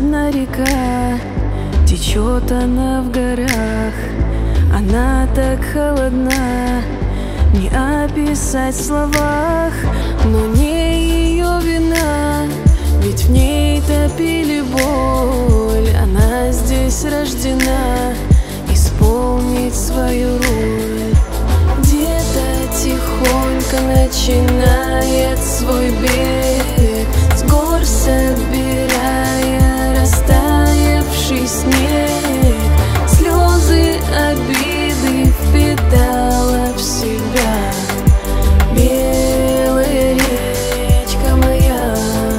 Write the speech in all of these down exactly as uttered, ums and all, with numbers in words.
одна река, течет она в горах. Она так холодна, не описать в словах, но не ее вина, ведь в ней топили боль. Она здесь рождена исполнить свою роль. Где-то тихонько начинает свой бег, с гор собирая растаявший снег. Слезы обиды впитала в себя белая речка моя.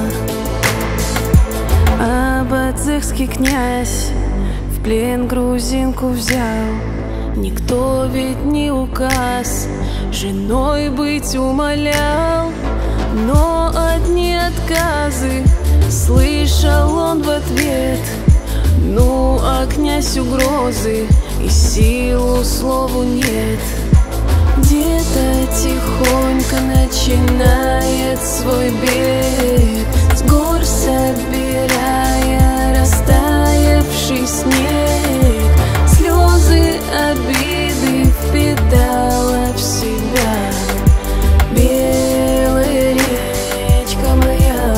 А бацехский князь в плен грузинку взял. Никто ведь не указ женой быть умолял, но одни отказы слышал он в ответ. Ну, а князь угрозы и силу слову нет. Где-то тихонько начинает свой бег, с гор собирая растаявший снег. Слезы обиды впитала в себя белая речка моя.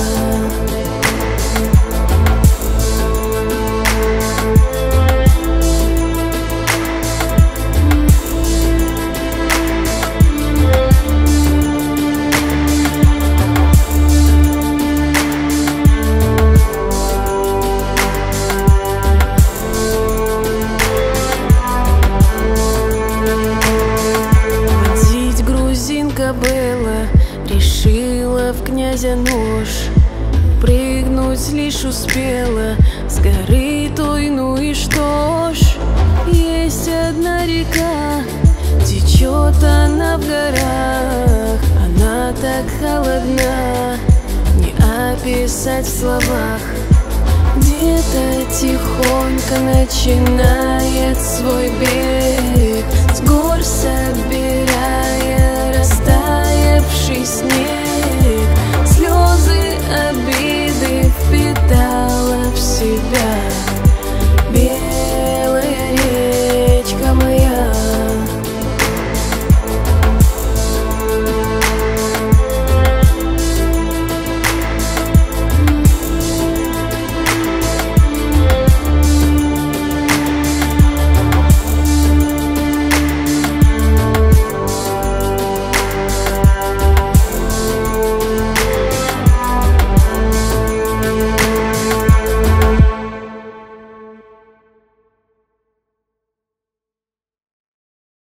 Была, решила в князя нож, прыгнуть лишь успела с горы той, ну и что ж. Есть одна река, течет она в горах. Она так холодна, не описать в словах. Где-то тихонько начинает свой бег, с гор собирая растаявший снег.